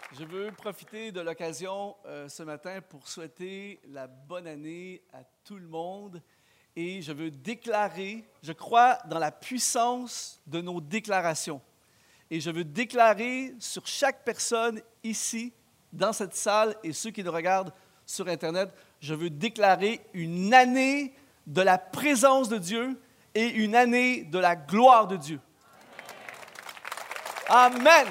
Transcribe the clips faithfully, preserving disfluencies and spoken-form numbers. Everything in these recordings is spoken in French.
Je veux profiter de l'occasion euh, ce matin pour souhaiter la bonne année à tout le monde et je veux déclarer, je crois dans la puissance de nos déclarations et je veux déclarer sur chaque personne ici, dans cette salle et ceux qui nous regardent sur Internet, je veux déclarer une année de la présence de Dieu et une année de la gloire de Dieu. Amen!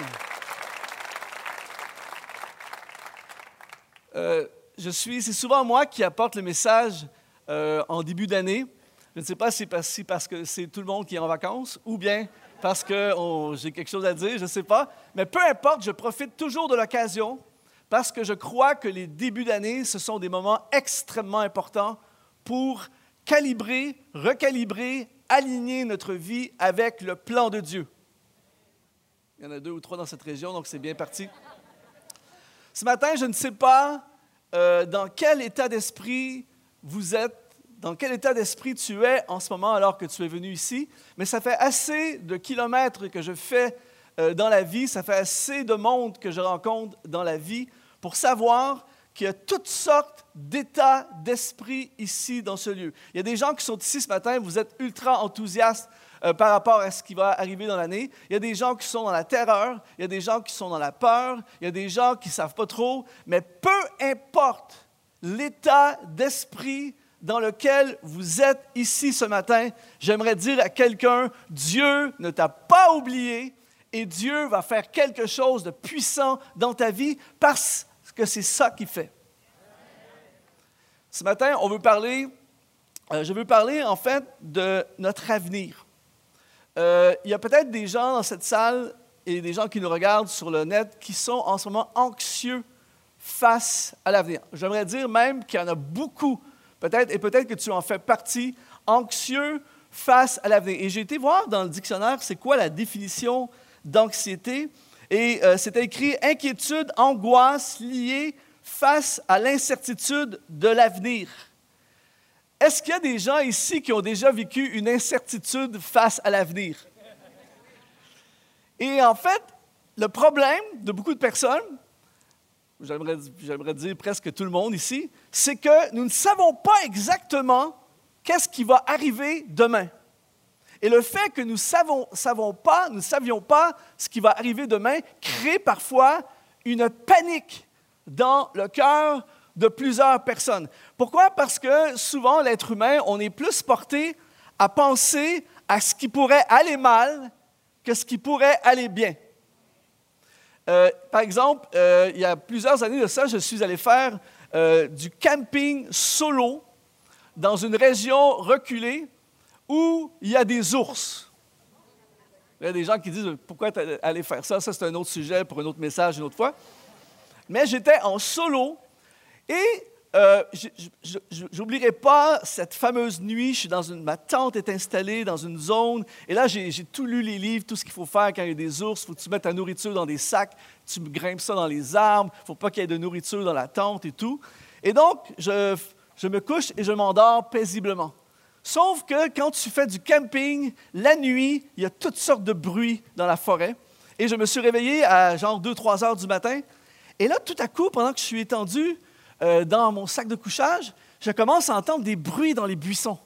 Euh, je suis, c'est souvent moi qui apporte le message euh, en début d'année. Je ne sais pas si c'est parce que c'est tout le monde qui est en vacances ou bien parce que on, j'ai quelque chose à dire, je ne sais pas. Mais peu importe, je profite toujours de l'occasion parce que je crois que les débuts d'année, ce sont des moments extrêmement importants pour calibrer, recalibrer, aligner notre vie avec le plan de Dieu. Il y en a deux ou trois dans cette région, donc c'est bien parti. Ce matin, je ne sais pas euh, dans quel état d'esprit vous êtes, dans quel état d'esprit tu es en ce moment alors que tu es venu ici, mais ça fait assez de kilomètres que je fais euh, dans la vie, ça fait assez de monde que je rencontre dans la vie pour savoir qu'il y a toutes sortes d'états d'esprit ici dans ce lieu. Il y a des gens qui sont ici ce matin, vous êtes ultra enthousiastes Euh, par rapport à ce qui va arriver dans l'année. Il y a des gens qui sont dans la terreur, il y a des gens qui sont dans la peur, il y a des gens qui ne savent pas trop, mais peu importe l'état d'esprit dans lequel vous êtes ici ce matin, j'aimerais dire à quelqu'un, Dieu ne t'a pas oublié et Dieu va faire quelque chose de puissant dans ta vie parce que c'est ça qu'il fait. Ce matin, on veut parler, euh, je veux parler en fait de notre avenir. Euh, il y a peut-être des gens dans cette salle et des gens qui nous regardent sur le net qui sont en ce moment anxieux face à l'avenir. J'aimerais dire même qu'il y en a beaucoup, peut-être, et peut-être que tu en fais partie, anxieux face à l'avenir. Et j'ai été voir dans le dictionnaire c'est quoi la définition d'anxiété. Et euh, c'était écrit « inquiétude, angoisse liée face à l'incertitude de l'avenir ». Est-ce qu'il y a des gens ici qui ont déjà vécu une incertitude face à l'avenir? Et en fait, le problème de beaucoup de personnes, j'aimerais, j'aimerais dire presque tout le monde ici, c'est que nous ne savons pas exactement qu'est-ce qui va arriver demain. Et le fait que nous ne savons, savons pas, nous ne savions pas ce qui va arriver demain crée parfois une panique dans le cœur de plusieurs personnes. Pourquoi? Parce que souvent, l'être humain, on est plus porté à penser à ce qui pourrait aller mal que ce qui pourrait aller bien. Euh, par exemple, euh, il y a plusieurs années de ça, je suis allé faire euh, du camping solo dans une région reculée où il y a des ours. Il y a des gens qui disent « Pourquoi tu es allé faire ça? » Ça, c'est un autre sujet pour un autre message une autre fois. Mais j'étais en solo. Et euh, je n'oublierai pas cette fameuse nuit, je suis dans une, ma tente est installée dans une zone, et là j'ai, j'ai tout lu les livres, tout ce qu'il faut faire quand il y a des ours, il faut que tu mettes ta nourriture dans des sacs, tu grimpes ça dans les arbres, il ne faut pas qu'il y ait de nourriture dans la tente et tout. Et donc, je, je me couche et je m'endors paisiblement. Sauf que quand tu fais du camping, la nuit, il y a toutes sortes de bruits dans la forêt, et je me suis réveillé à genre deux trois heures du matin, et là, tout à coup, pendant que je suis étendu, Euh, dans mon sac de couchage, je commence à entendre des bruits dans les buissons.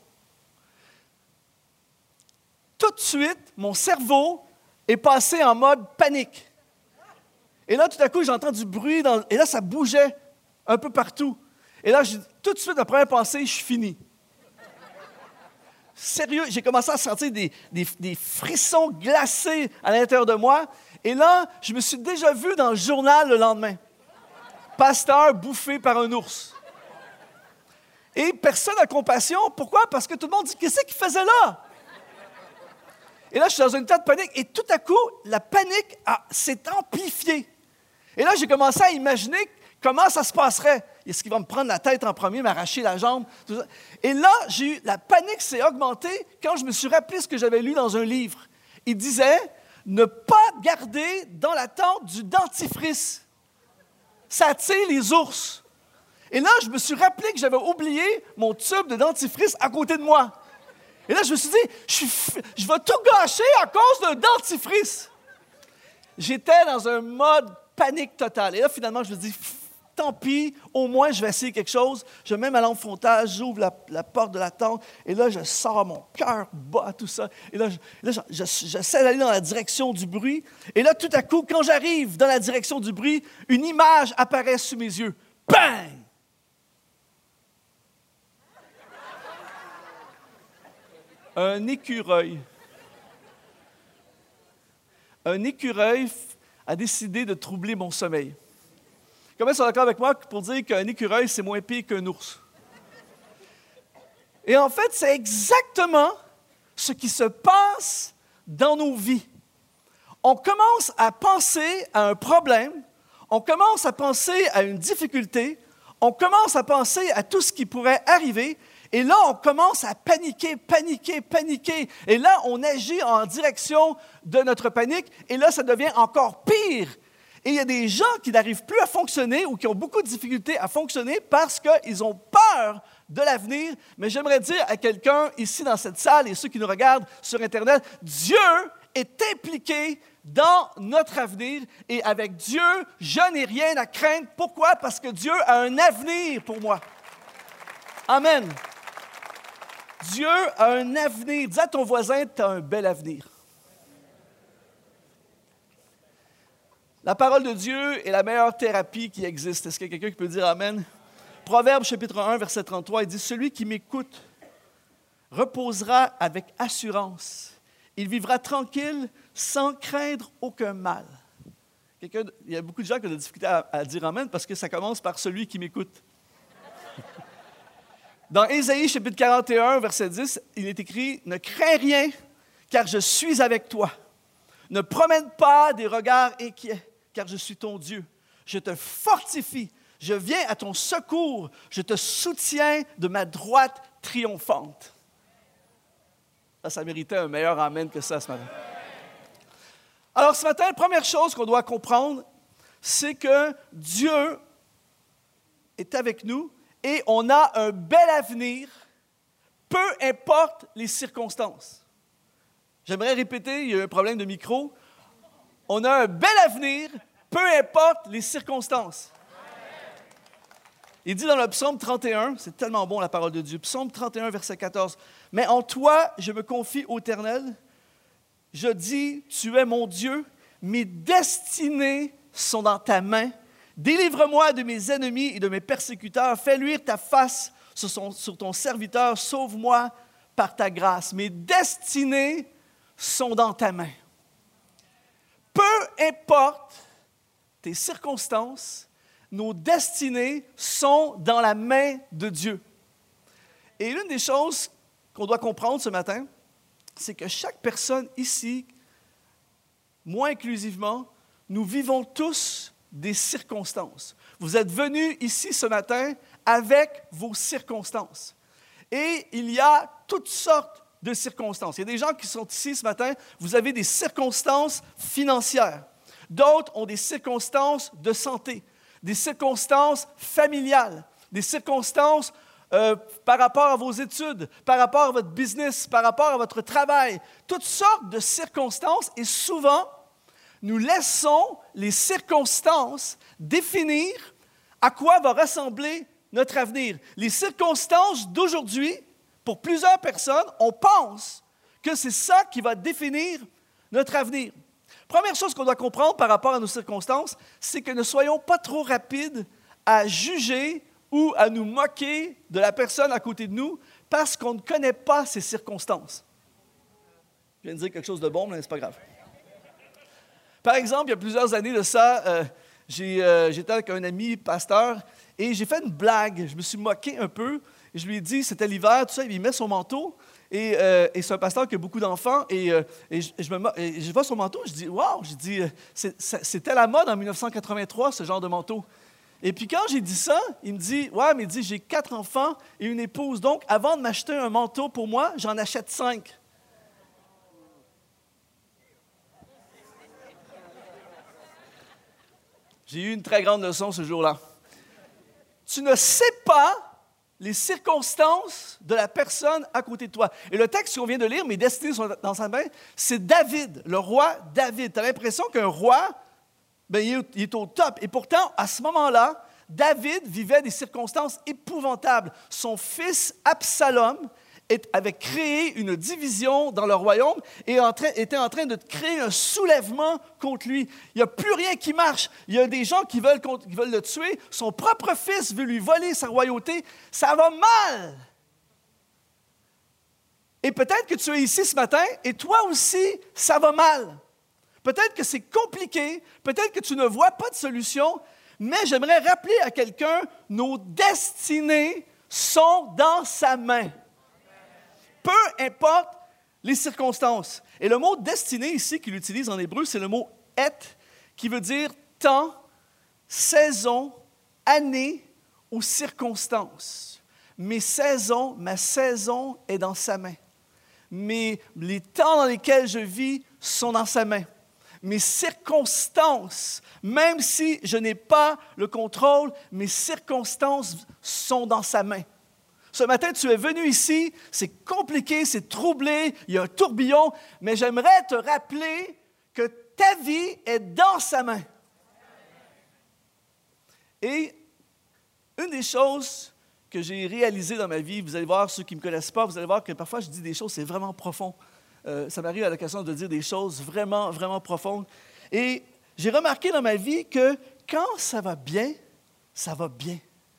Tout de suite, mon cerveau est passé en mode panique. Et là, tout à coup, j'entends du bruit, dans, et là, ça bougeait un peu partout. Et là, tout de suite, la première pensée, je suis fini. Sérieux, j'ai commencé à sentir des, des, des frissons glacés à l'intérieur de moi. Et là, je me suis déjà vu dans le journal le lendemain. Pasteur bouffé par un ours. Et personne n'a compassion. Pourquoi? Parce que tout le monde dit, qu'est-ce qu'il faisait là? Et là, je suis dans un état de panique. Et tout à coup, la panique a, s'est amplifiée. Et là, j'ai commencé à imaginer comment ça se passerait. Est-ce qu'il va me prendre la tête en premier, m'arracher la jambe? Tout ça. Et là, j'ai eu, la panique s'est augmentée quand je me suis rappelé ce que j'avais lu dans un livre. Il disait, ne pas garder dans la tente du dentifrice. Ça attire les ours. Et là, je me suis rappelé que j'avais oublié mon tube de dentifrice à côté de moi. Et là, je me suis dit, je, suis f... je vais tout gâcher à cause d'un dentifrice. J'étais dans un mode panique totale. Et là, finalement, je me dis, tant pis, au moins, je vais essayer quelque chose. Je mets ma lampe frontale, j'ouvre la, la porte de la tente, et là, je sors, mon cœur bat, tout ça. Et là, je, là je, je, j'essaie d'aller dans la direction du bruit. Et là, tout à coup, quand j'arrive dans la direction du bruit, une image apparaît sous mes yeux. Bang! Un écureuil. Un écureuil a décidé de troubler mon sommeil. Combien sont d'accord avec moi pour dire qu'un écureuil, c'est moins pire qu'un ours? Et en fait, c'est exactement ce qui se passe dans nos vies. On commence à penser à un problème, on commence à penser à une difficulté, on commence à penser à tout ce qui pourrait arriver, et là, on commence à paniquer, paniquer, paniquer. Et là, on agit en direction de notre panique, et là, ça devient encore pire. Et il y a des gens qui n'arrivent plus à fonctionner ou qui ont beaucoup de difficultés à fonctionner parce qu'ils ont peur de l'avenir. Mais j'aimerais dire à quelqu'un ici dans cette salle et ceux qui nous regardent sur Internet, Dieu est impliqué dans notre avenir et avec Dieu, je n'ai rien à craindre. Pourquoi? Parce que Dieu a un avenir pour moi. Amen. Dieu a un avenir. Dis à ton voisin, tu as un bel avenir. La parole de Dieu est la meilleure thérapie qui existe. Est-ce qu'il y a quelqu'un qui peut dire Amen? Proverbe chapitre un, verset trente-trois, il dit « Celui qui m'écoute reposera avec assurance. Il vivra tranquille sans craindre aucun mal. » Quelqu'un, il y a beaucoup de gens qui ont des difficultés à, à dire Amen parce que ça commence par « celui qui m'écoute ». Dans Ésaïe chapitre quarante et un, verset dix, il est écrit « Ne crains rien, car je suis avec toi. Ne promène pas des regards inquiets, car je suis ton Dieu. Je te fortifie, je viens à ton secours, je te soutiens de ma droite triomphante. » Ça, ça méritait un meilleur amen que ça ce matin. Alors ce matin, la première chose qu'on doit comprendre, c'est que Dieu est avec nous et on a un bel avenir, peu importe les circonstances. J'aimerais répéter, il y a un problème de micro. On a un bel avenir, peu importe les circonstances. Il dit dans le psaume trente et un, c'est tellement bon la parole de Dieu, psaume trente et un, verset quatorze, « Mais en toi, je me confie au Éternel. Je dis, tu es mon Dieu, mes destinées sont dans ta main. Délivre-moi de mes ennemis et de mes persécuteurs. Fais luire ta face sur, son, sur ton serviteur. Sauve-moi par ta grâce. Mes destinées sont dans ta main. » Peu importe tes circonstances, nos destinées sont dans la main de Dieu. Et l'une des choses qu'on doit comprendre ce matin, c'est que chaque personne ici, moi inclusivement, nous vivons tous des circonstances. Vous êtes venus ici ce matin avec vos circonstances. Et il y a toutes sortes de circonstances. Il y a des gens qui sont ici ce matin, vous avez des circonstances financières. D'autres ont des circonstances de santé, des circonstances familiales, des circonstances euh, par rapport à vos études, par rapport à votre business, par rapport à votre travail. Toutes sortes de circonstances et souvent, nous laissons les circonstances définir à quoi va ressembler notre avenir. Les circonstances d'aujourd'hui, pour plusieurs personnes, on pense que c'est ça qui va définir notre avenir. Première chose qu'on doit comprendre par rapport à nos circonstances, c'est que ne soyons pas trop rapides à juger ou à nous moquer de la personne à côté de nous parce qu'on ne connaît pas ses circonstances. Je viens de dire quelque chose de bon, mais ce n'est pas grave. Par exemple, il y a plusieurs années de ça, euh, j'ai, euh, j'étais avec un ami pasteur et j'ai fait une blague. Je me suis moqué un peu. Je lui ai dit, c'était l'hiver, tout ça, il met son manteau. Et, euh, et c'est un pasteur qui a beaucoup d'enfants. Et, euh, et, je, je, me, et je vois son manteau, je dis, wow, je dis, c'est, c'était la mode en dix-neuf cent quatre-vingt-trois, ce genre de manteau. Et puis quand j'ai dit ça, il me dit, ouais, mais il dit, j'ai quatre enfants et une épouse. Donc, avant de m'acheter un manteau pour moi, j'en achète cinq. J'ai eu une très grande leçon ce jour-là. Tu ne sais pas les circonstances de la personne à côté de toi. Et le texte qu'on vient de lire, « Mes destinées sont dans sa main », c'est David, le roi David. Tu as l'impression qu'un roi ben, il, est, il est au top. Et pourtant, à ce moment-là, David vivait des circonstances épouvantables. Son fils Absalom est, avait créé une division dans le royaume et en train, était en train de créer un soulèvement contre lui. Il n'y a plus rien qui marche. Il y a des gens qui veulent, qui veulent le tuer. Son propre fils veut lui voler sa royauté. Ça va mal. Et peut-être que tu es ici ce matin et toi aussi, ça va mal. Peut-être que c'est compliqué, peut-être que tu ne vois pas de solution, mais j'aimerais rappeler à quelqu'un, nos destinées sont dans sa main. Peu importe les circonstances. Et le mot « destinée » ici qu'il utilise en hébreu, c'est le mot « et », qui veut dire temps, saison, année ou circonstance. Mes saisons, ma saison est dans sa main. Mes, les temps dans lesquels je vis sont dans sa main. Mes circonstances, même si je n'ai pas le contrôle, mes circonstances sont dans sa main. Ce matin, tu es venu ici, c'est compliqué, c'est troublé, il y a un tourbillon, mais j'aimerais te rappeler que ta vie est dans sa main. Et une des choses que j'ai réalisées dans ma vie, vous allez voir, ceux qui ne me connaissent pas, vous allez voir que parfois je dis des choses, c'est vraiment profond. Euh, ça m'arrive à l'occasion de dire des choses vraiment, vraiment profondes. Et j'ai remarqué dans ma vie que quand ça va bien, ça va bien.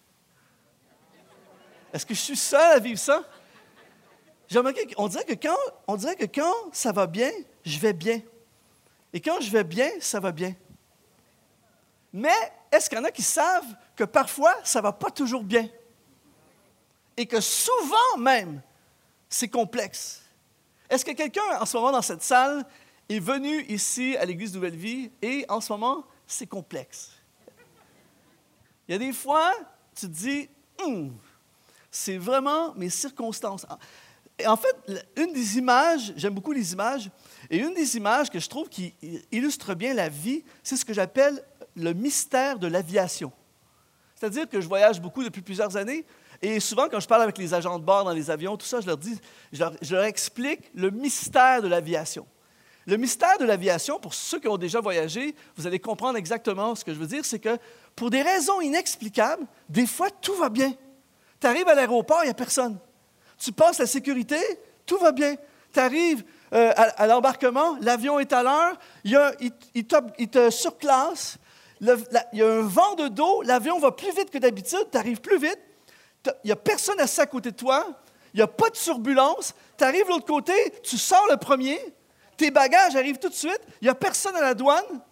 Est-ce que je suis seul à vivre ça? J'ai remarqué qu'on dirait que quand, on dirait que quand ça va bien, je vais bien. Et quand je vais bien, ça va bien. Mais est-ce qu'il y en a qui savent que parfois, ça ne va pas toujours bien? Et que souvent même, c'est complexe. Est-ce que quelqu'un, en ce moment, dans cette salle, est venu ici à l'Église Nouvelle-Vie et, en ce moment, c'est complexe? Il y a des fois, tu te dis, hum, c'est vraiment mes circonstances. Et en fait, une des images, j'aime beaucoup les images, et une des images que je trouve qui illustre bien la vie, c'est ce que j'appelle le mystère de l'aviation. C'est-à-dire que je voyage beaucoup depuis plusieurs années, et souvent, quand je parle avec les agents de bord dans les avions, tout ça, je leur dis, je leur, je leur explique le mystère de l'aviation. Le mystère de l'aviation, pour ceux qui ont déjà voyagé, vous allez comprendre exactement ce que je veux dire, c'est que pour des raisons inexplicables, des fois, tout va bien. Tu arrives à l'aéroport, il n'y a personne. Tu passes la sécurité, tout va bien. Tu arrives euh, à, à l'embarquement, l'avion est à l'heure, il, y a, il, il, te, il te surclasse, le, la, il y a un vent de dos, l'avion va plus vite que d'habitude, tu arrives plus vite. Il n'y a personne assis à côté de toi, il n'y a pas de turbulence, tu arrives de l'autre côté, tu sors le premier, tes bagages arrivent tout de suite, il n'y a personne à la douane.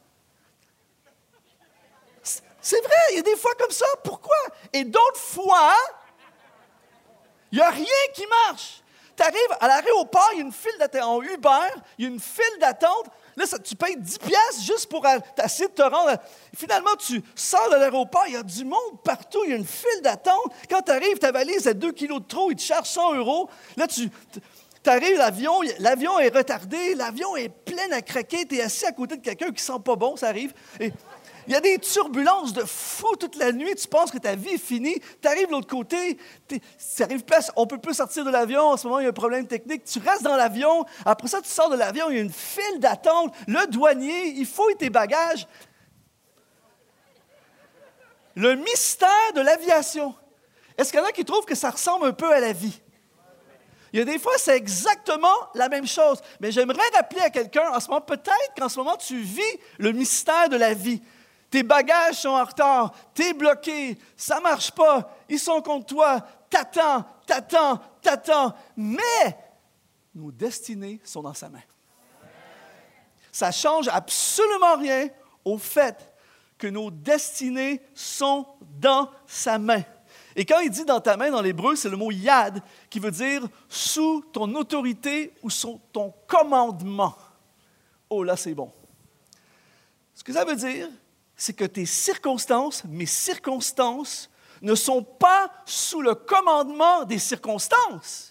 C'est vrai, il y a des fois comme ça, pourquoi? Et d'autres fois, il n'y a rien qui marche. Tu arrives à l'aéroport, il y a une file d'attente, en Uber, il y a une file d'attente. Là, ça, tu payes dix piastres juste pour essayer de te rendre. À... Finalement, tu sors de l'aéroport, il y a du monde partout, il y a une file d'attente. Quand tu arrives, ta valise a deux kilos de trop, ils te chargent cent euros. Là, tu arrives, l'avion, l'avion est retardé, l'avion est plein à craquer, tu es assis à côté de quelqu'un qui sent pas bon, ça arrive. Et il y a des turbulences de fou toute la nuit, tu penses que ta vie est finie, tu arrives de l'autre côté, ça arrive pas, on ne peut plus sortir de l'avion, en ce moment il y a un problème technique, tu restes dans l'avion, après ça tu sors de l'avion, il y a une file d'attente, le douanier, il fouille tes bagages. Le mystère de l'aviation. Est-ce qu'il y en a qui trouvent que ça ressemble un peu à la vie? Il y a des fois, c'est exactement la même chose. Mais j'aimerais rappeler à quelqu'un, en ce moment, peut-être qu'en ce moment, tu vis le mystère de la vie. Tes bagages sont en retard, t'es bloqué, ça ne marche pas, ils sont contre toi, t'attends, t'attends, t'attends, mais nos destinées sont dans sa main. Ça ne change absolument rien au fait que nos destinées sont dans sa main. Et quand il dit dans ta main, dans l'hébreu, c'est le mot yad, qui veut dire sous ton autorité ou sous ton commandement. Oh là, c'est bon. Ce que ça veut dire, c'est que tes circonstances, mes circonstances, ne sont pas sous le commandement des circonstances.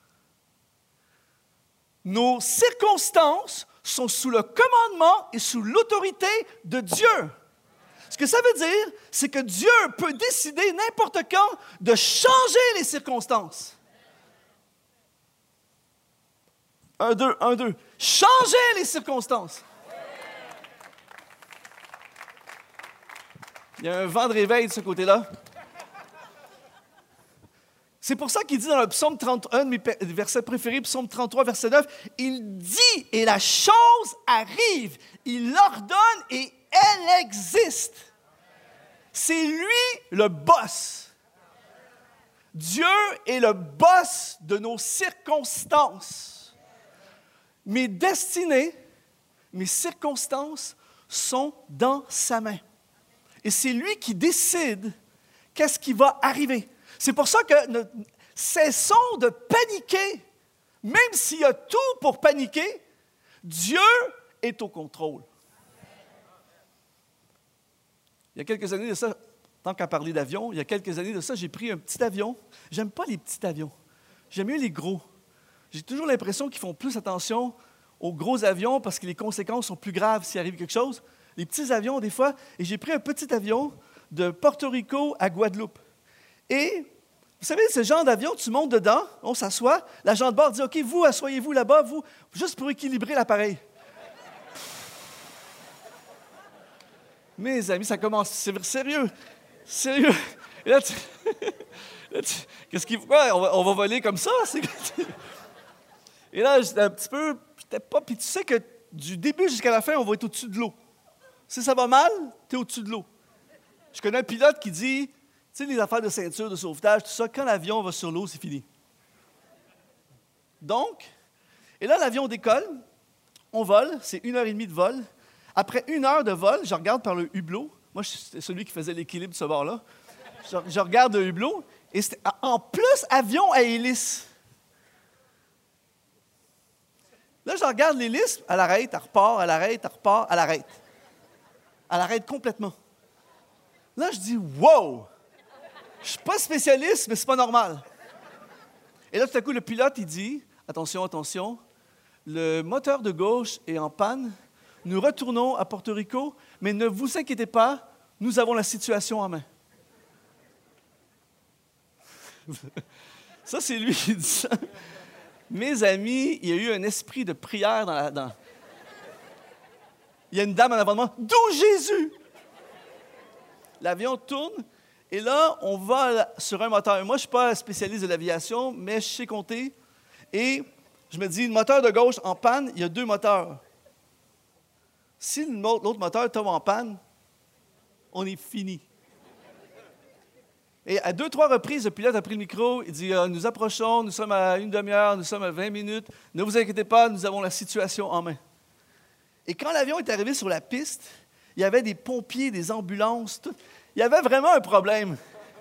Nos circonstances sont sous le commandement et sous l'autorité de Dieu. Ce que ça veut dire, c'est que Dieu peut décider n'importe quand de changer les circonstances. Un, deux, un, deux. Changer les circonstances. Il y a un vent de réveil de ce côté-là. C'est pour ça qu'il dit dans le psaume trente et un, de mes versets préférés, psaume trente-trois, verset neuf, il dit et la chose arrive. Il l'ordonne et elle existe. C'est lui le boss. Dieu est le boss de nos circonstances. Mes destinées, mes circonstances sont dans sa main. Et c'est lui qui décide qu'est-ce qui va arriver. C'est pour ça que ne cessons de paniquer. Même s'il y a tout pour paniquer, Dieu est au contrôle. Il y a quelques années de ça, tant qu'à parler d'avion, il y a quelques années de ça, j'ai pris un petit avion. J'aime pas les petits avions. J'aime mieux les gros. J'ai toujours l'impression qu'ils font plus attention aux gros avions parce que les conséquences sont plus graves s'il arrive quelque chose. Les petits avions, des fois, et j'ai pris un petit avion de Porto Rico à Guadeloupe. Et, vous savez, ce genre d'avion, tu montes dedans, on s'assoit, l'agent de bord dit « OK, vous, asseyez-vous là-bas, vous, juste pour équilibrer l'appareil. » Mes amis, ça commence, c'est sérieux, sérieux. Et là, tu, là, tu, qu'est-ce qu'il faut? On va, on va voler comme ça? C'est, et là, j'étais un petit peu, j'étais pas, puis tu sais que du début jusqu'à la fin, on va être au-dessus de l'eau. Si ça va mal, tu es au-dessus de l'eau. Je connais un pilote qui dit, tu sais, les affaires de ceinture, de sauvetage, tout ça, quand l'avion va sur l'eau, c'est fini. Donc, et là, l'avion décolle, on vole, c'est une heure et demie de vol. Après une heure de vol, je regarde par le hublot. Moi, c'est celui qui faisait l'équilibre de ce bord-là. Je, je regarde le hublot, et c'était, en plus, avion à hélice. Là, je regarde l'hélice, elle arrête, elle repart, elle arrête, elle repart, elle arrête. Elle arrête complètement. Là, je dis « Wow! » Je ne suis pas spécialiste, mais ce n'est pas normal. Et là, tout à coup, le pilote, il dit « Attention, attention, le moteur de gauche est en panne. Nous retournons à Porto Rico, mais ne vous inquiétez pas, nous avons la situation en main. » Ça, c'est lui qui dit ça. Mes amis, il y a eu un esprit de prière dans la... Dans... Il y a une dame en avant de moi. « D'où Jésus? » L'avion tourne, et là, on va sur un moteur. Moi, je ne suis pas spécialiste de l'aviation, mais je sais compter. Et je me dis, le moteur de gauche en panne, il y a deux moteurs. Si l'autre moteur tombe en panne, on est fini. Et à deux, trois reprises, le pilote a pris le micro, il dit, « Nous approchons, nous sommes à une demi-heure, nous sommes à vingt minutes. Ne vous inquiétez pas, nous avons la situation en main. » Et quand l'avion est arrivé sur la piste, il y avait des pompiers, des ambulances, tout. Il y avait vraiment un problème.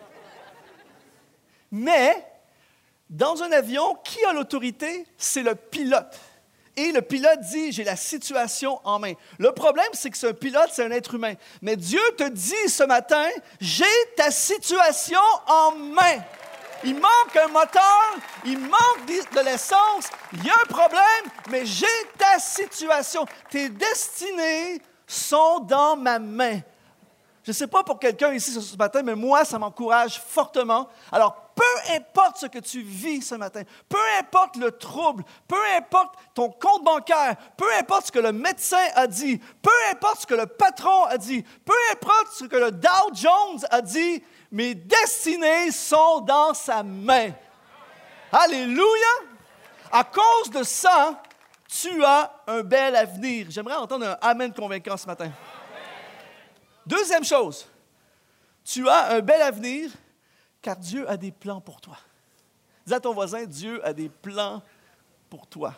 Mais, dans un avion, qui a l'autorité? C'est le pilote. Et le pilote dit, j'ai la situation en main. Le problème, c'est que ce pilote, c'est un être humain. Mais Dieu te dit ce matin, j'ai ta situation en main. Il manque un moteur, il manque de l'essence, il y a un problème, mais j'ai ta situation. Tes destinées sont dans ma main. Je ne sais pas pour quelqu'un ici ce matin, mais moi, ça m'encourage fortement. Alors, peu importe ce que tu vis ce matin, peu importe le trouble, peu importe ton compte bancaire, peu importe ce que le médecin a dit, peu importe ce que le patron a dit, peu importe ce que le Dow Jones a dit, mes destinées sont dans sa main. Alléluia! À cause de ça, tu as un bel avenir. J'aimerais entendre un amen convaincant ce matin. Deuxième chose, tu as un bel avenir car Dieu a des plans pour toi. Dis à ton voisin, Dieu a des plans pour toi.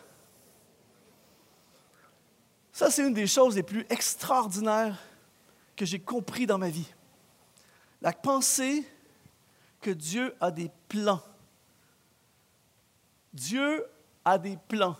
Ça, c'est une des choses les plus extraordinaires que j'ai compris dans ma vie. La pensée que Dieu a des plans. Dieu a des plans.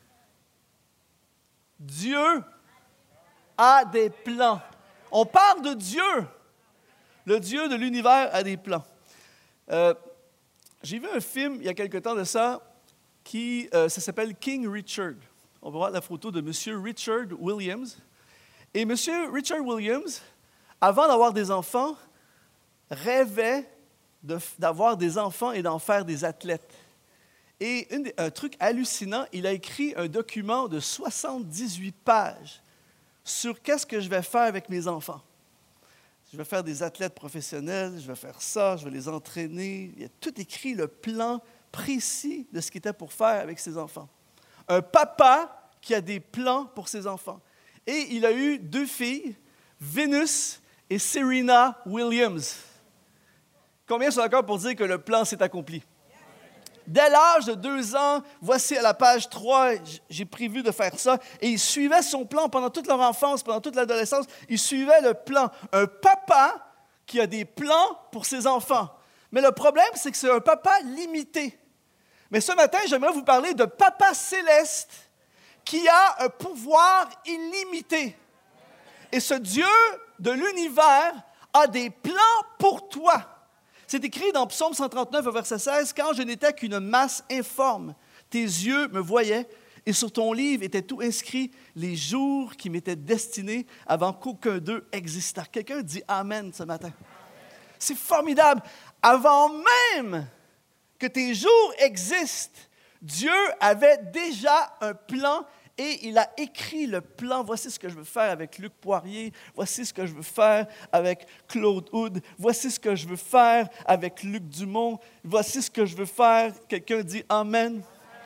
Dieu a des plans. On parle de Dieu. Le Dieu de l'univers a des plans. Euh, j'ai vu un film il y a quelque temps de ça, qui euh, ça s'appelle King Richard. On va voir la photo de M. Richard Williams. Et M. Richard Williams, avant d'avoir des enfants, rêvait de, d'avoir des enfants et d'en faire des athlètes. Et une, un truc hallucinant, il a écrit un document de soixante-dix-huit pages sur qu'est-ce que je vais faire avec mes enfants. je vais faire des athlètes professionnels, je vais faire ça, je vais les entraîner. Il y a tout écrit, le plan précis de ce qu'il était pour faire avec ses enfants. Un papa qui a des plans pour ses enfants. Et il a eu deux filles, Venus et Serena Williams. Combien sont d'accord pour dire que le plan s'est accompli? Dès l'âge de deux ans, voici à la page trois, j'ai prévu de faire ça. Et ils suivaient son plan pendant toute leur enfance, pendant toute l'adolescence. Ils suivaient le plan. Un papa qui a des plans pour ses enfants. Mais le problème, c'est que c'est un papa limité. Mais ce matin, j'aimerais vous parler de Papa Céleste qui a un pouvoir illimité. Et ce Dieu de l'univers a des plans pour toi. C'est écrit dans Psaume cent trente-neuf, verset seize, « Quand je n'étais qu'une masse informe, tes yeux me voyaient, et sur ton livre était tout inscrit les jours qui m'étaient destinés avant qu'aucun d'eux existât. » Quelqu'un dit « Amen » ce matin. C'est formidable. Avant même que tes jours existent, Dieu avait déjà un plan et il a écrit le plan. Voici ce que je veux faire avec Luc Poirier. Voici ce que je veux faire avec Claude Hood. Voici ce que je veux faire avec Luc Dumont. Voici ce que je veux faire. Quelqu'un dit Amen.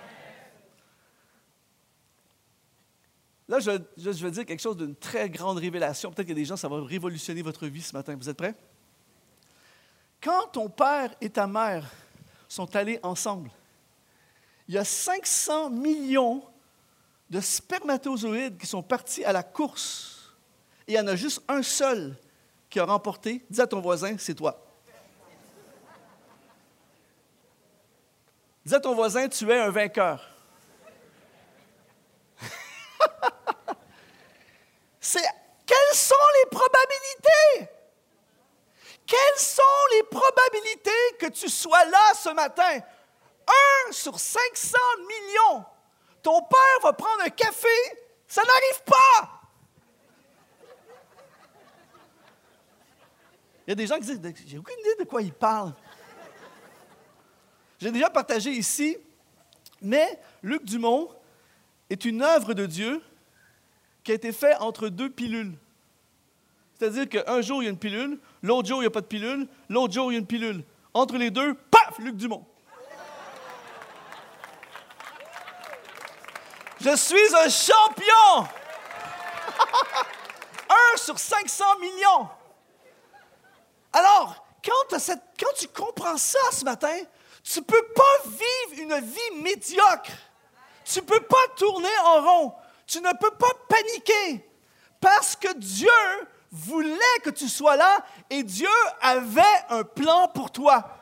Là, je, je, je vais dire quelque chose d'une très grande révélation. Peut-être qu'il y a des gens, ça va révolutionner votre vie ce matin. Vous êtes prêts? Quand ton père et ta mère sont allés ensemble, il y a cinq cents millions de spermatozoïdes qui sont partis à la course. Et il y en a juste un seul qui a remporté. Dis à ton voisin, c'est toi. Dis à ton voisin, tu es un vainqueur. C'est, quelles sont les probabilités? Quelles sont les probabilités que tu sois là ce matin? Un sur cinq cents millions. Ton père va prendre un café, ça n'arrive pas. Il y a des gens qui disent, j'ai aucune idée de quoi ils parlent. J'ai déjà partagé ici, mais Luc Dumont est une œuvre de Dieu qui a été faite entre deux pilules. C'est-à-dire qu'un jour, il y a une pilule, l'autre jour, il n'y a pas de pilule, l'autre jour, il y a une pilule. Entre les deux, paf, Luc Dumont. Je suis un champion! Un sur cinq cents millions. Alors, quand, cette, quand tu comprends ça ce matin, tu ne peux pas vivre une vie médiocre. Tu ne peux pas tourner en rond. Tu ne peux pas paniquer. Parce que Dieu voulait que tu sois là et Dieu avait un plan pour toi.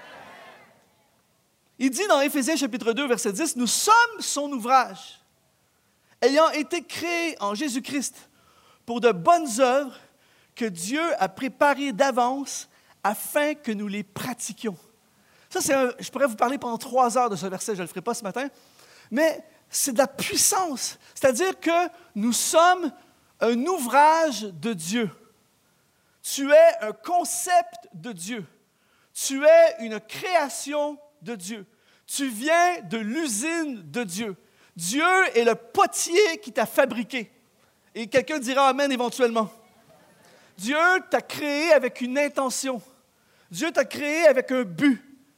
Il dit dans Éphésiens chapitre deux, verset dix, « Nous sommes son ouvrage, ayant été créés en Jésus-Christ pour de bonnes œuvres que Dieu a préparées d'avance afin que nous les pratiquions. » Ça, c'est un, je pourrais vous parler pendant trois heures de ce verset, je ne le ferai pas ce matin, mais c'est de la puissance. C'est-à-dire que nous sommes un ouvrage de Dieu. Tu es un concept de Dieu. Tu es une création de Dieu. Tu viens de l'usine de Dieu. Dieu est le potier qui t'a fabriqué. Et quelqu'un dira Amen éventuellement. Dieu t'a créé avec une intention. Dieu t'a créé avec un but.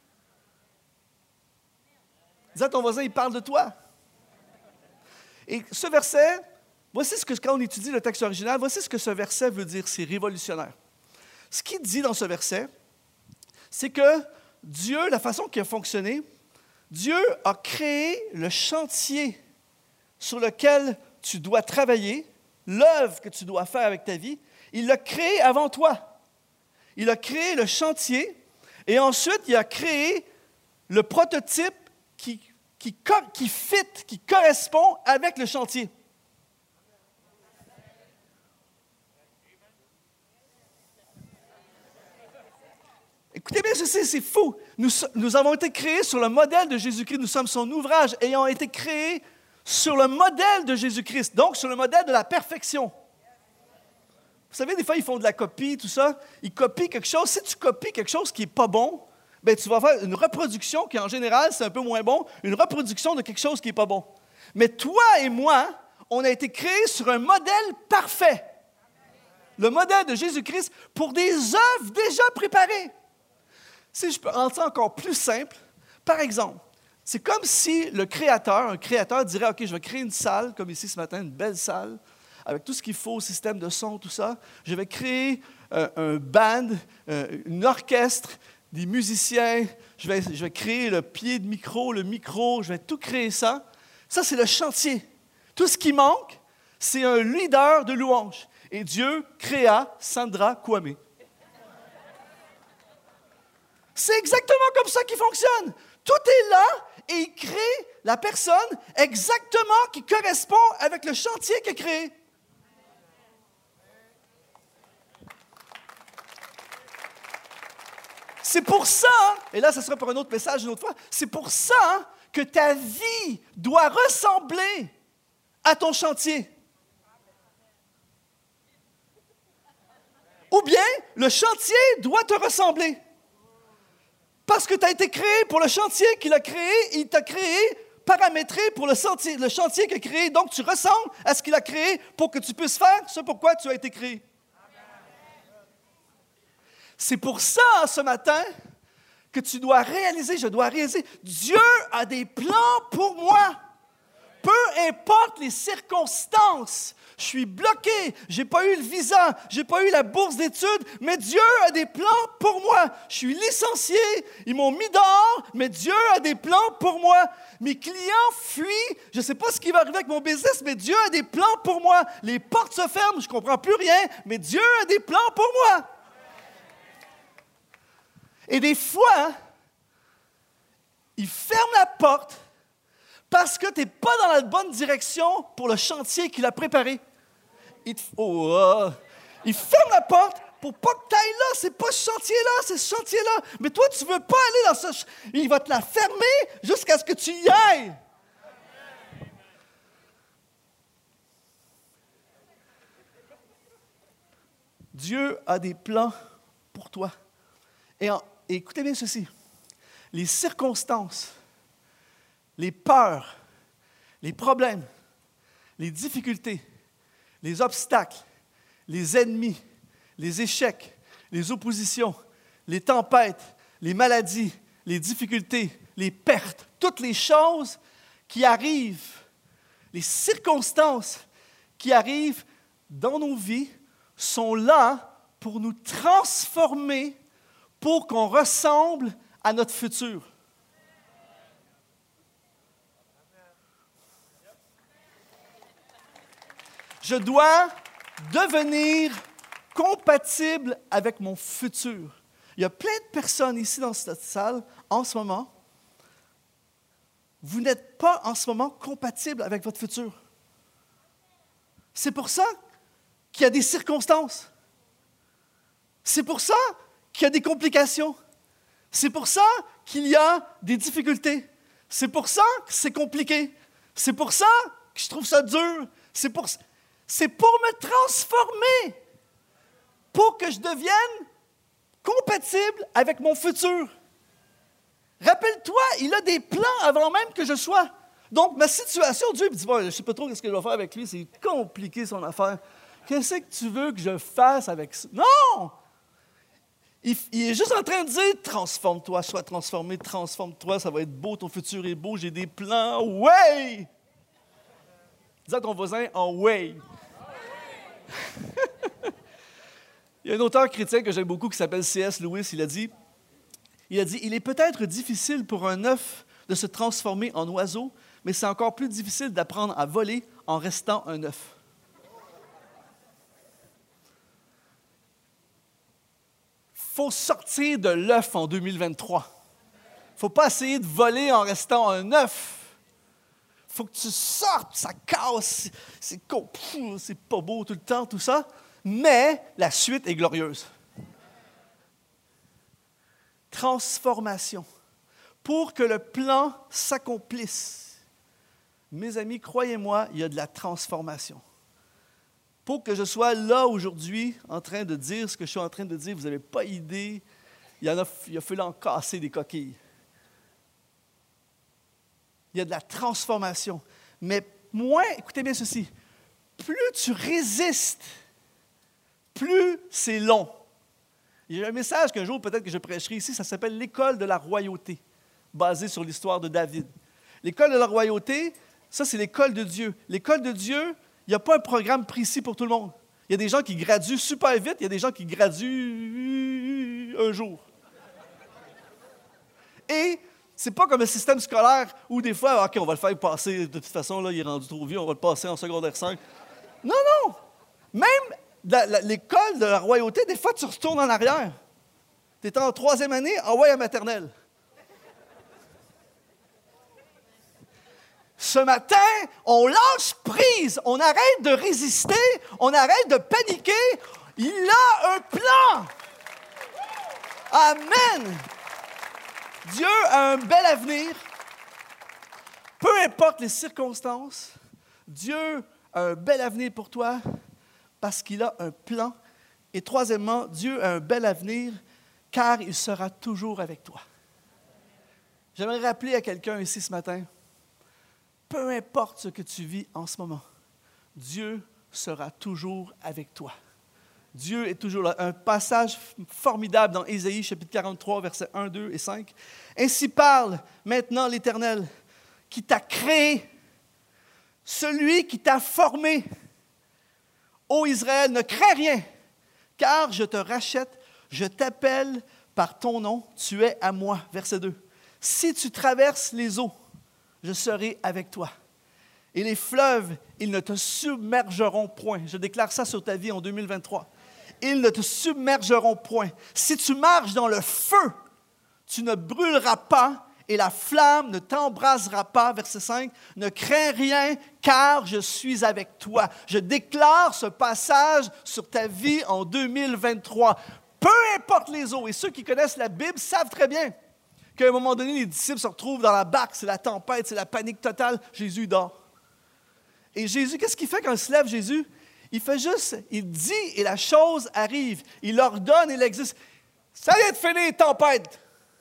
Dis à ton voisin, il parle de toi. Et ce verset, voici ce que, quand on étudie le texte original, voici ce que ce verset veut dire, c'est révolutionnaire. Ce qu'il dit dans ce verset, c'est que Dieu, la façon qu'il a fonctionné, Dieu a créé le chantier sur lequel tu dois travailler, l'œuvre que tu dois faire avec ta vie, il l'a créé avant toi. Il a créé le chantier et ensuite il a créé le prototype qui, qui, qui fit, qui correspond avec le chantier. Écoutez bien ceci, c'est fou. Nous, nous avons été créés sur le modèle de Jésus-Christ. Nous sommes son ouvrage ayant été créés sur le modèle de Jésus-Christ, donc sur le modèle de la perfection. Vous savez, des fois, ils font de la copie, tout ça. Ils copient quelque chose. Si tu copies quelque chose qui n'est pas bon, bien, tu vas faire une reproduction qui, en général, c'est un peu moins bon, une reproduction de quelque chose qui n'est pas bon. Mais toi et moi, on a été créés sur un modèle parfait. le modèle de Jésus-Christ pour des œuvres déjà préparées. Si je peux rendre ça encore plus simple, par exemple, c'est comme si le créateur, un créateur dirait, OK, je vais créer une salle, comme ici ce matin, une belle salle, avec tout ce qu'il faut, système de son, tout ça. Je vais créer euh, un band, euh, un orchestre, des musiciens. Je vais, je vais créer le pied de micro, le micro, je vais tout créer ça. Ça, c'est le chantier. Tout ce qui manque, c'est un leader de louange. Et Dieu créa Sandra Kwame. C'est exactement comme ça qu'il fonctionne. Tout est là et il crée la personne exactement qui correspond avec le chantier qu'il a créé. C'est pour ça, et là, ce sera pour un autre message une autre fois, c'est pour ça que ta vie doit ressembler à ton chantier. Ou bien, le chantier doit te ressembler. Parce que tu as été créé pour le chantier qu'il a créé, il t'a créé paramétré pour le, sentier, le chantier qu'il a créé. Donc, tu ressembles à ce qu'il a créé pour que tu puisses faire ce pourquoi tu as été créé. C'est pour ça, ce matin, que tu dois réaliser, je dois réaliser, Dieu a des plans pour moi. Peu importe les circonstances, je suis bloqué, je n'ai pas eu le visa, je n'ai pas eu la bourse d'études, mais Dieu a des plans pour moi. Je suis licencié, ils m'ont mis dehors, mais Dieu a des plans pour moi. Mes clients fuient, je ne sais pas ce qui va arriver avec mon business, mais Dieu a des plans pour moi. Les portes se ferment, je ne comprends plus rien, mais Dieu a des plans pour moi. Et des fois, il ferme la porte parce que tu n'es pas dans la bonne direction pour le chantier qu'il a préparé. Il, te, oh, oh. il ferme la porte pour pas que tu ailles là. C'est pas ce chantier-là, c'est ce chantier-là. Mais toi, tu ne veux pas aller dans ce... Il va te la fermer jusqu'à ce que tu y ailles. Dieu a des plans pour toi. Et, en, et écoutez bien ceci. Les circonstances, les peurs, les problèmes, les difficultés, les obstacles, les ennemis, les échecs, les oppositions, les tempêtes, les maladies, les difficultés, les pertes, toutes les choses qui arrivent, les circonstances qui arrivent dans nos vies sont là pour nous transformer, pour qu'on ressemble à notre futur. Je dois devenir compatible avec mon futur. Il y a plein de personnes ici dans cette salle, en ce moment. Vous n'êtes pas en ce moment compatible avec votre futur. C'est pour ça qu'il y a des circonstances. C'est pour ça qu'il y a des complications. C'est pour ça qu'il y a des difficultés. C'est pour ça que c'est compliqué. C'est pour ça que je trouve ça dur. C'est pour, c'est pour me transformer, pour que je devienne compatible avec mon futur. Rappelle-toi, il a des plans avant même que je sois. Donc, ma situation, Dieu me dit, bon, je ne sais pas trop ce que je vais faire avec lui, c'est compliqué son affaire. Qu'est-ce que tu veux que je fasse avec ça? Non! Il, il est juste en train de dire, transforme-toi, sois transformé, transforme-toi, ça va être beau, ton futur est beau, j'ai des plans, ouais! Dis à ton voisin, en way. Il y a un auteur chrétien que j'aime beaucoup qui s'appelle C S Lewis, il a dit, il a dit, il est peut-être difficile pour un œuf de se transformer en oiseau, mais c'est encore plus difficile d'apprendre à voler en restant un œuf. Il faut sortir de l'œuf en deux mille vingt-trois. Il ne faut pas essayer de voler en restant un œuf. Il faut que tu sortes, ça casse, c'est, c'est, c'est pas beau tout le temps, tout ça, mais la suite est glorieuse. Transformation. Pour que le plan s'accomplisse. Mes amis, croyez-moi, il y a de la transformation. Pour que je sois là aujourd'hui en train de dire ce que je suis en train de dire, vous n'avez pas idée, il, y en a, il a fallu en casser des coquilles. Il y a de la transformation. Mais moins, écoutez bien ceci, plus tu résistes, plus c'est long. Il y a un message qu'un jour, peut-être que je prêcherai ici, ça s'appelle l'école de la royauté, basée sur l'histoire de David. L'école de la royauté, ça, c'est l'école de Dieu. L'école de Dieu, il n'y a pas un programme précis pour tout le monde. Il y a des gens qui graduent super vite, il y a des gens qui graduent un jour. Et c'est pas comme un système scolaire où des fois, OK, on va le faire passer, de toute façon, là, il est rendu trop vieux, on va le passer en secondaire cinq. Non, non! Même la, la, l'école de la royauté, des fois, tu retournes en arrière. Tu es en troisième année, envoie à maternelle. Ce matin, on lâche prise, on arrête de résister, on arrête de paniquer. Il a un plan. Amen. Dieu a un bel avenir. Peu importe les circonstances, Dieu a un bel avenir pour toi parce qu'il a un plan. Et troisièmement, Dieu a un bel avenir car il sera toujours avec toi. J'aimerais rappeler à quelqu'un ici ce matin, peu importe ce que tu vis en ce moment, Dieu sera toujours avec toi. Dieu est toujours là. Un passage formidable dans Ésaïe, chapitre quarante-trois, versets un, deux et cinq. « Ainsi parle maintenant l'Éternel, qui t'a créé, celui qui t'a formé. Ô Israël, ne crains rien, car je te rachète, je t'appelle par ton nom, tu es à moi. » Verset deux. « Si tu traverses les eaux, je serai avec toi. Et les fleuves, ils ne te submergeront point. » Je déclare ça sur ta vie en deux mille vingt-trois. Ils ne te submergeront point. Si tu marches dans le feu, tu ne brûleras pas et la flamme ne t'embrasera pas. Verset cinq. Ne crains rien, car je suis avec toi. Je déclare ce passage sur ta vie en deux mille vingt-trois. Peu importe les eaux, et ceux qui connaissent la Bible savent très bien qu'à un moment donné, les disciples se retrouvent dans la barque, c'est la tempête, c'est la panique totale. Jésus dort. Et Jésus, qu'est-ce qu'il fait quand il se lève, Jésus? Il fait juste, il dit et la chose arrive. Il ordonne et il existe. Ça vient de finir, tempête.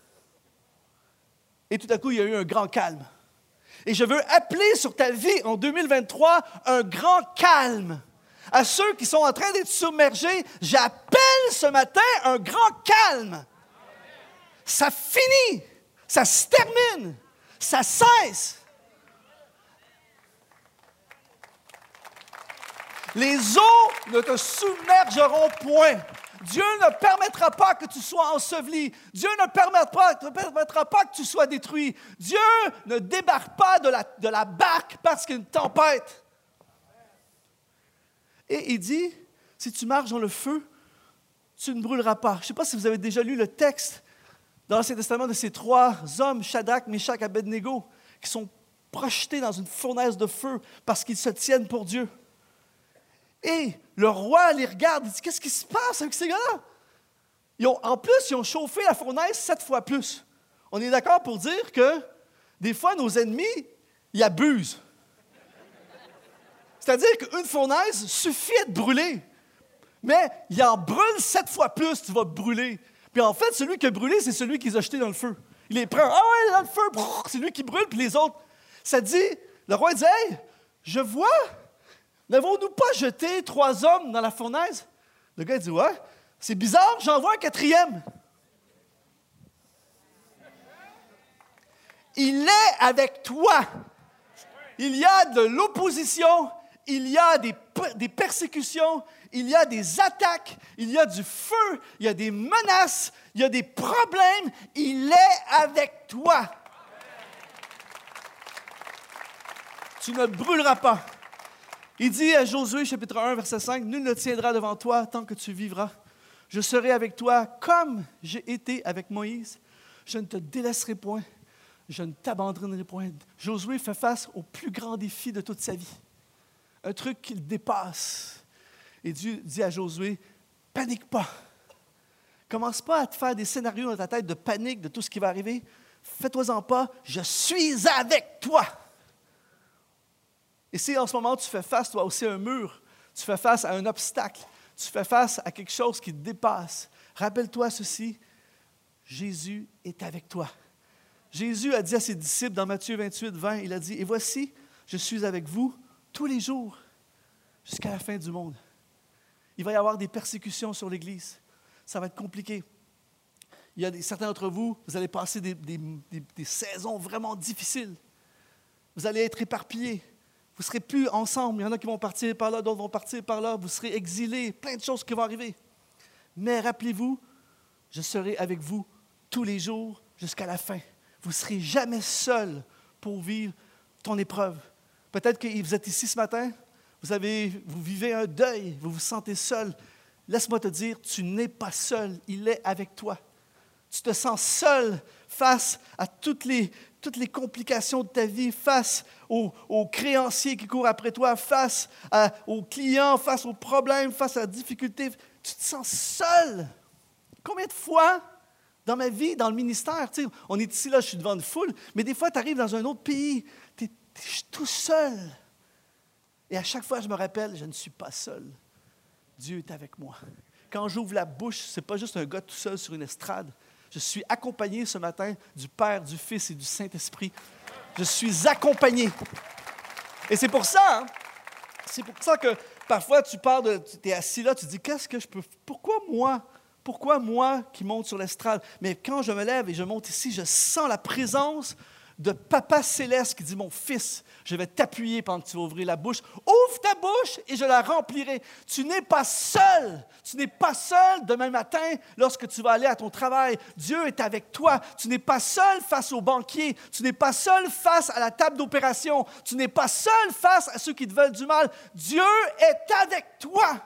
Et tout à coup, il y a eu un grand calme. Et je veux appeler sur ta vie en deux mille vingt-trois un grand calme. À ceux qui sont en train d'être submergés, j'appelle ce matin un grand calme. Ça finit, ça se termine, ça cesse. Les eaux ne te submergeront point. Dieu ne permettra pas que tu sois enseveli. Dieu ne permettra, ne permettra pas que tu sois détruit. Dieu ne débarque pas de la, de la barque parce qu'il y a une tempête. Et il dit, si tu marches dans le feu, tu ne brûleras pas. Je ne sais pas si vous avez déjà lu le texte dans l'Ancien Testament de ces trois hommes, Shadrach, Meshach et Abednego, qui sont projetés dans une fournaise de feu parce qu'ils se tiennent pour Dieu. Et le roi les regarde, il dit, qu'est-ce qui se passe avec ces gars-là? Ils ont, en plus, ils ont chauffé la fournaise sept fois plus. On est d'accord pour dire que des fois, nos ennemis, ils abusent. C'est-à-dire qu'une fournaise suffit à te brûler. Mais il en brûle sept fois plus, tu vas te brûler. Puis en fait, celui qui a brûlé, c'est celui qui les a jetés dans le feu. Il les prend, ah ouais, dans le feu, brrr, c'est lui qui brûle, puis les autres. Ça dit, le roi dit, hey, je vois, n'avons-nous pas jeté trois hommes dans la fournaise? Le gars dit, ouais, c'est bizarre, j'en vois un quatrième. Il est avec toi. Il y a de l'opposition, il y a des, des persécutions, il y a des attaques, il y a du feu, il y a des menaces, il y a des problèmes. Il est avec toi. Tu ne brûleras pas. Il dit à Josué, chapitre un, verset cinq, « Nul ne tiendra devant toi tant que tu vivras. Je serai avec toi comme j'ai été avec Moïse. Je ne te délaisserai point. Je ne t'abandonnerai point. » Josué fait face au plus grand défi de toute sa vie. Un truc qu'il dépasse. Et Dieu dit à Josué, « Panique pas. Commence pas à te faire des scénarios dans ta tête de panique de tout ce qui va arriver. Fais-toi-en pas. Je suis avec toi. » Et si en ce moment tu fais face, toi aussi, à un mur, tu fais face à un obstacle, tu fais face à quelque chose qui te dépasse, rappelle-toi ceci, Jésus est avec toi. Jésus a dit à ses disciples dans Matthieu vingt-huit, vingt, il a dit, « Et voici, je suis avec vous tous les jours jusqu'à la fin du monde. » Il va y avoir des persécutions sur l'Église. Ça va être compliqué. Il y a des, certains d'entre vous, vous allez passer des, des, des, des saisons vraiment difficiles. Vous allez être éparpillés. Vous ne serez plus ensemble. Il y en a qui vont partir par là, d'autres vont partir par là. Vous serez exilés. Plein de choses qui vont arriver. Mais rappelez-vous, je serai avec vous tous les jours jusqu'à la fin. Vous ne serez jamais seul pour vivre ton épreuve. Peut-être que vous êtes ici ce matin, vous, avez, vous vivez un deuil, vous vous sentez seul. Laisse-moi te dire, tu n'es pas seul, il est avec toi. Tu te sens seul face à toutes les, toutes les complications de ta vie, face aux, aux créanciers qui courent après toi, face à, aux clients, face aux problèmes, face à la difficulté. Tu te sens seul. Combien de fois dans ma vie, dans le ministère, tu sais, on est ici, là, je suis devant une foule, mais des fois, tu arrives dans un autre pays, tu es tout seul. Et à chaque fois, je me rappelle, je ne suis pas seul. Dieu est avec moi. Quand j'ouvre la bouche, ce n'est pas juste un gars tout seul sur une estrade. Je suis accompagné ce matin du Père, du Fils et du Saint-Esprit. Je suis accompagné. Et c'est pour ça, hein, c'est pour ça que parfois tu parles de, tu es assis là, tu te dis, qu'est-ce que je peux, pourquoi moi? Pourquoi moi qui monte sur l'estrade? Mais quand je me lève et je monte ici, je sens la présence de Papa Céleste qui dit, mon fils, je vais t'appuyer pendant que tu vas ouvrir la bouche. Ouvre ta bouche et je la remplirai. Tu n'es pas seul. Tu n'es pas seul demain matin lorsque tu vas aller à ton travail. Dieu est avec toi. Tu n'es pas seul face aux banquiers. Tu n'es pas seul face à la table d'opération. Tu n'es pas seul face à ceux qui te veulent du mal. Dieu est avec toi.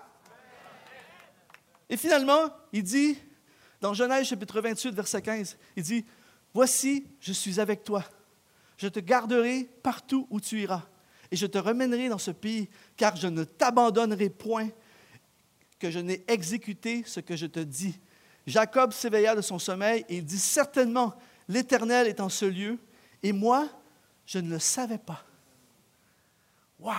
Et finalement, il dit, dans Genèse chapitre vingt-huit, verset quinze, il dit, « Voici, je suis avec toi. Je te garderai partout où tu iras, et je te remènerai dans ce pays, car je ne t'abandonnerai point, que je n'ai exécuté ce que je te dis. » Jacob s'éveilla de son sommeil, et il dit, « Certainement, l'Éternel est en ce lieu, et moi, je ne le savais pas. » Wow!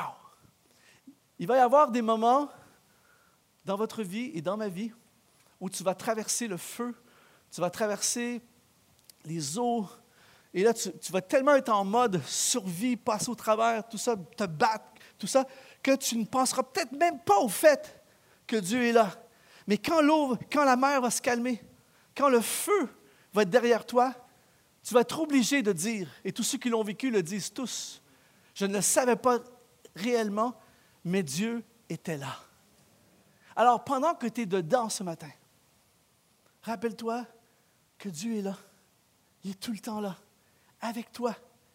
Il va y avoir des moments dans votre vie et dans ma vie où tu vas traverser le feu, tu vas traverser les eaux, et là, tu, tu vas tellement être en mode survie, passer au travers, tout ça, te battre, tout ça, que tu ne penseras peut-être même pas au fait que Dieu est là. Mais quand l'eau, quand la mer va se calmer, quand le feu va être derrière toi, tu vas être obligé de dire, et tous ceux qui l'ont vécu le disent tous, je ne le savais pas réellement, mais Dieu était là. Alors, pendant que tu es dedans ce matin, rappelle-toi que Dieu est là. Il est tout le temps là, avec toi.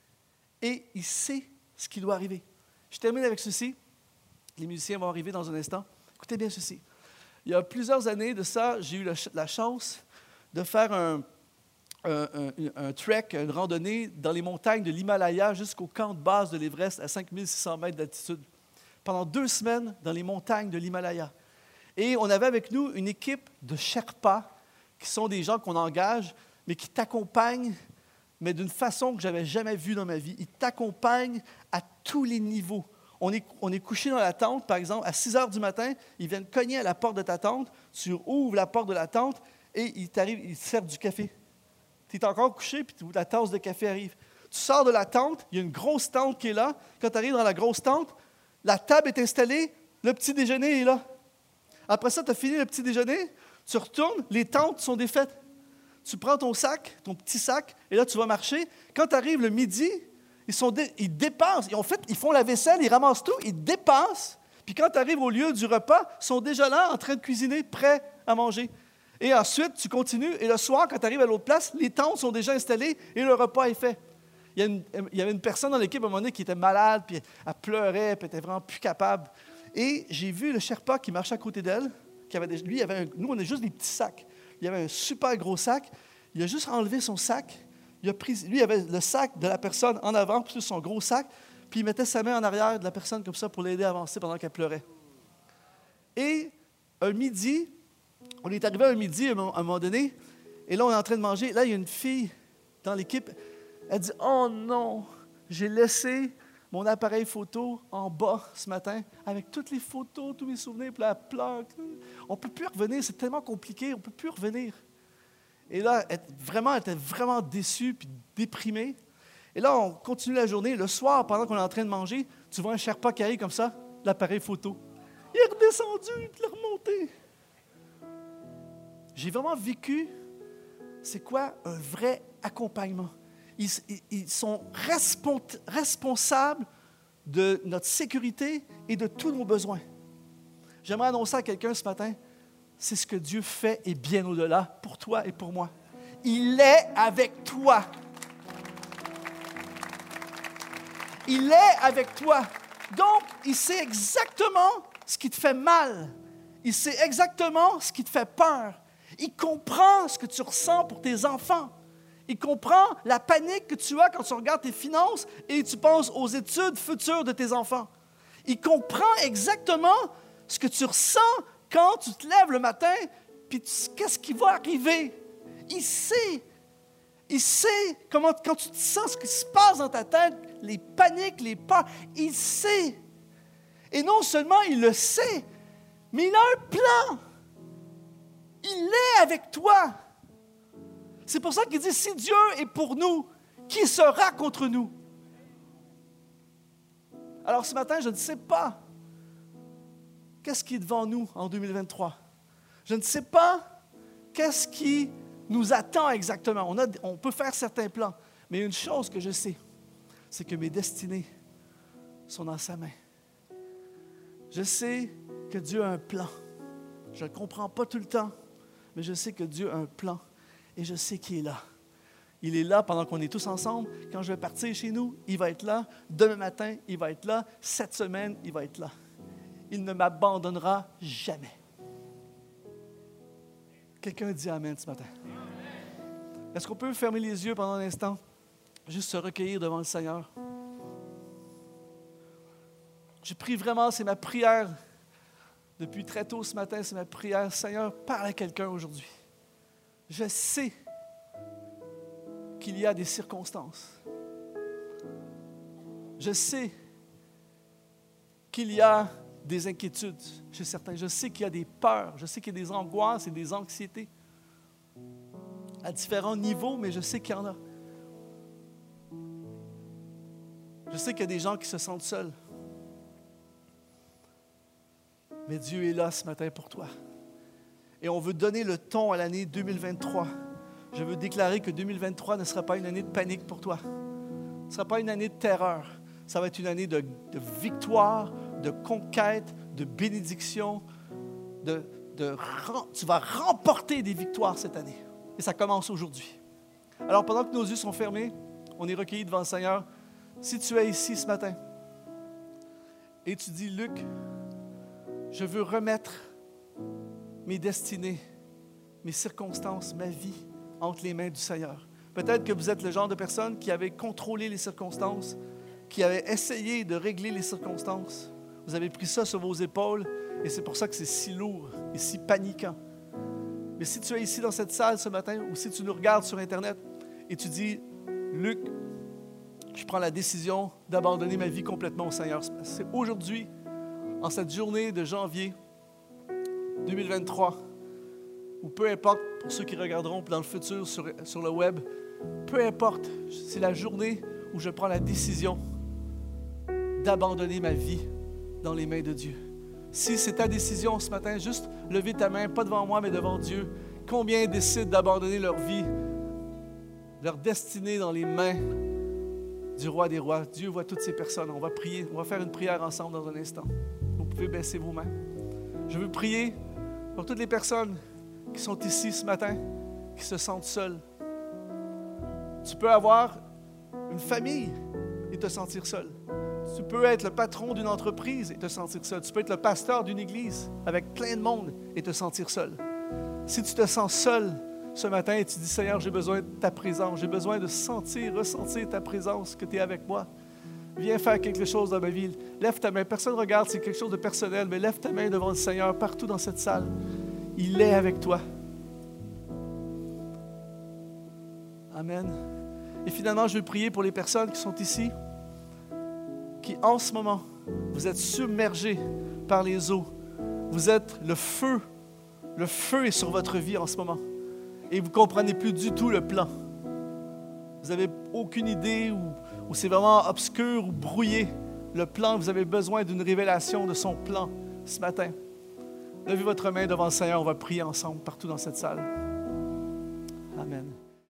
Et il sait ce qui doit arriver. Je termine avec ceci. Les musiciens vont arriver dans un instant. Écoutez bien ceci. Il y a plusieurs années de ça, j'ai eu la chance de faire un, un, un, un trek, une randonnée dans les montagnes de l'Himalaya jusqu'au camp de base de l'Everest à cinq mille six cents mètres d'altitude. Pendant deux semaines dans les montagnes de l'Himalaya. Et on avait avec nous une équipe de Sherpas, qui sont des gens qu'on engage, mais qui t'accompagnent, mais d'une façon que je n'avais jamais vue dans ma vie. Ils t'accompagnent à tous les niveaux. On est, on est couché dans la tente, par exemple, à six heures du matin, ils viennent cogner à la porte de ta tente, tu ouvres la porte de la tente et ils t'arrivent, ils te servent du café. Tu es encore couché, puis la tasse de café arrive. Tu sors de la tente, il y a une grosse tente qui est là. Quand tu arrives dans la grosse tente, la table est installée, le petit déjeuner est là. Après ça, tu as fini le petit déjeuner, tu retournes, les tentes sont défaites. Tu prends ton sac, ton petit sac, et là, tu vas marcher. Quand tu arrives le midi, ils, sont dé, ils dépensent. Ils, ont fait, ils font la vaisselle, ils ramassent tout, ils dépensent. Puis quand tu arrives au lieu du repas, ils sont déjà là, en train de cuisiner, prêts à manger. Et ensuite, tu continues, et le soir, quand tu arrives à l'autre place, les tentes sont déjà installées et le repas est fait. Il y, a une, il y avait une personne dans l'équipe à un moment donné qui était malade, puis elle pleurait, puis elle était vraiment plus capable. Et j'ai vu le Sherpa qui marchait à côté d'elle, qui avait des, lui, il avait un, nous, on a juste des petits sacs. Il avait un super gros sac. Il a juste enlevé son sac. Il a pris, lui, il avait le sac de la personne en avant, puis son gros sac, puis il mettait sa main en arrière de la personne comme ça pour l'aider à avancer pendant qu'elle pleurait. Et un midi, on est arrivé un midi à un moment donné, et là, on est en train de manger. Là, il y a une fille dans l'équipe. Elle dit « Oh non, j'ai laissé mon appareil photo en bas ce matin avec toutes les photos, tous mes souvenirs, puis là, elle pleure. On ne peut plus revenir, c'est tellement compliqué, on ne peut plus revenir. » Et là, elle, vraiment, elle était vraiment déçue puis déprimée. Et là, on continue la journée. Le soir, pendant qu'on est en train de manger, tu vois un Sherpa qui arrive comme ça, l'appareil photo. Il est redescendu, il est remonté. J'ai vraiment vécu, c'est quoi un vrai accompagnement. Ils, ils, ils sont respons, responsables de notre sécurité et de tous nos besoins. J'aimerais annoncer à quelqu'un ce matin, c'est ce que Dieu fait et bien au-delà pour toi et pour moi. Il est avec toi. Il est avec toi. Donc, il sait exactement ce qui te fait mal. Il sait exactement ce qui te fait peur. Il comprend ce que tu ressens pour tes enfants. Il comprend la panique que tu as quand tu regardes tes finances et tu penses aux études futures de tes enfants. Il comprend exactement ce que tu ressens quand tu te lèves le matin, puis qu'est-ce qui va arriver. Il sait. Il sait comment, quand tu te sens, ce qui se passe dans ta tête, les paniques, les peurs. Il sait. Et non seulement il le sait, mais il a un plan. Il est avec toi. C'est pour ça qu'il dit, si Dieu est pour nous, qui sera contre nous? Alors ce matin, je ne sais pas qu'est-ce qui est devant nous en deux mille vingt-trois. Je ne sais pas qu'est-ce qui nous attend exactement. On, a, on peut faire certains plans, mais une chose que je sais, c'est que mes destinées sont dans sa main. Je sais que Dieu a un plan. Je ne le comprends pas tout le temps, mais je sais que Dieu a un plan et je sais qu'il est là. Il est là pendant qu'on est tous ensemble. Quand je vais partir chez nous, il va être là. Demain matin, il va être là. Cette semaine, il va être là. Il ne m'abandonnera jamais. Quelqu'un dit Amen ce matin. Est-ce qu'on peut fermer les yeux pendant un instant? Juste se recueillir devant le Seigneur. Je prie vraiment, c'est ma prière. Depuis très tôt ce matin, c'est ma prière. Seigneur, parle à quelqu'un aujourd'hui. Je sais qu'il y a des circonstances. Je sais qu'il y a des inquiétudes chez certains. Je sais qu'il y a des peurs. Je sais qu'il y a des angoisses et des anxiétés à différents niveaux, mais je sais qu'il y en a. Je sais qu'il y a des gens qui se sentent seuls. Mais Dieu est là ce matin pour toi. Et on veut donner le ton à l'année deux mille vingt-trois. Je veux déclarer que deux mille vingt-trois ne sera pas une année de panique pour toi. Ce ne sera pas une année de terreur. Ça va être une année de, de victoire, de conquête, de bénédiction. De, de, tu vas remporter des victoires cette année. Et ça commence aujourd'hui. Alors, pendant que nos yeux sont fermés, on est recueillis devant le Seigneur. Si tu es ici ce matin et tu dis, Luc, je veux remettre mes destinées, mes circonstances, ma vie entre les mains du Seigneur. Peut-être que vous êtes le genre de personne qui avait contrôlé les circonstances, qui avait essayé de régler les circonstances. Vous avez pris ça sur vos épaules et c'est pour ça que c'est si lourd et si paniquant. Mais si tu es ici dans cette salle ce matin ou si tu nous regardes sur Internet et tu dis, Luc, je prends la décision d'abandonner ma vie complètement au Seigneur. C'est aujourd'hui, en cette journée de janvier deux mille vingt-trois, ou peu importe pour ceux qui regarderont dans le futur sur, sur le web, peu importe, c'est la journée où je prends la décision d'abandonner ma vie dans les mains de Dieu. Si c'est ta décision ce matin, juste levez ta main, pas devant moi, mais devant Dieu. Combien décident d'abandonner leur vie, leur destinée dans les mains du roi des rois? Dieu voit toutes ces personnes. On va prier, on va faire une prière ensemble dans un instant. Vous pouvez baisser vos mains. Je veux prier pour toutes les personnes qui sont ici ce matin, qui se sentent seules. Tu peux avoir une famille et te sentir seul. Tu peux être le patron d'une entreprise et te sentir seul. Tu peux être le pasteur d'une église avec plein de monde et te sentir seul. Si tu te sens seul ce matin et tu dis, Seigneur, j'ai besoin de ta présence, j'ai besoin de sentir, ressentir ta présence, que tu es avec moi. Viens faire quelque chose dans ma vie. Lève ta main. Personne ne regarde, c'est quelque chose de personnel, mais lève ta main devant le Seigneur partout dans cette salle. Il est avec toi. Amen. Et finalement, je veux prier pour les personnes qui sont ici, qui en ce moment, vous êtes submergés par les eaux. Vous êtes le feu. Le feu est sur votre vie en ce moment. Et vous ne comprenez plus du tout le plan. Vous n'avez aucune idée ou, ou c'est vraiment obscur ou brouillé. Le plan, vous avez besoin d'une révélation de son plan ce matin, levez votre main devant le Seigneur, on va prier ensemble partout dans cette salle.